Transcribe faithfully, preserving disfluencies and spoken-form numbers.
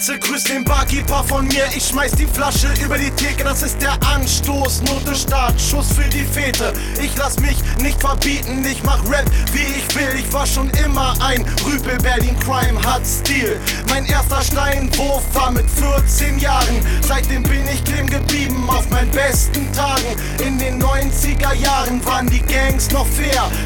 Matze, grüß den Barkeeper von mir. Ich schmeiß die Flasche über die Theke, das ist der Anstoß. Note Start, Schuss für die Fete. Ich lass mich nicht verbieten, ich mach Rap wie ich will. Ich war schon immer ein Rüpel, Berlin Crime hat Stil. Mein erster Steinwurf war mit vierzehn Jahren. Seitdem bin ich kleben geblieben auf meinen besten Tagen. In den neunziger Jahren waren die Gangs noch fair.